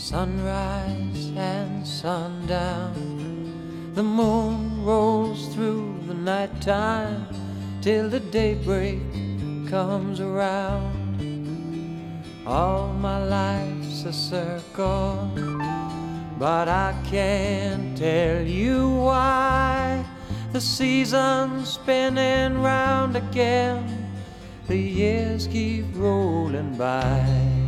Sunrise and sundown, the moon rolls through the nighttime till the daybreak comes around. All my life's a circle, but I can't tell you why. The season's spinning round again, the years keep rolling by.